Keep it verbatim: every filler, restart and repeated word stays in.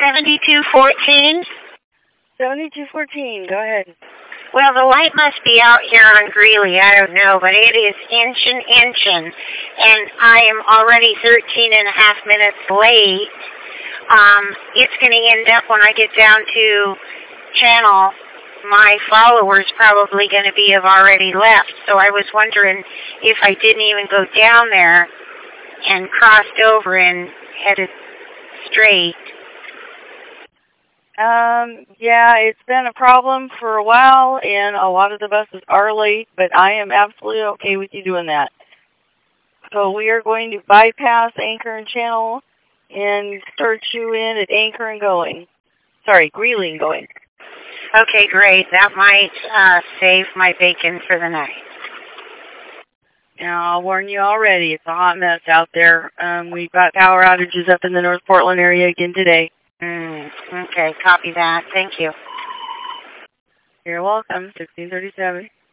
seventy-two fourteen? seventy-two fourteen, go ahead. Well, the light must be out here on Greeley, I don't know, but it is inchin' inchin', and I am already thirteen and a half minutes late. Um, it's going to end up when I get down to channel, my followers probably going to be have already left, so I was wondering if I didn't even go down there and crossed over and headed straight. Um, yeah, it's been a problem for a while, and a lot of the buses are late, but I am absolutely okay with you doing that. So we are going to bypass Anchor and Channel and start you in at Anchor and Going. Sorry, Greeley and Going. Okay, great. That might uh, save my bacon for the night. Now, I'll warn you already, it's a hot mess out there. Um, we've got power outages up in the North Portland area again today. Mm, okay, copy that. Thank you. You're welcome. sixteen thirty-seven.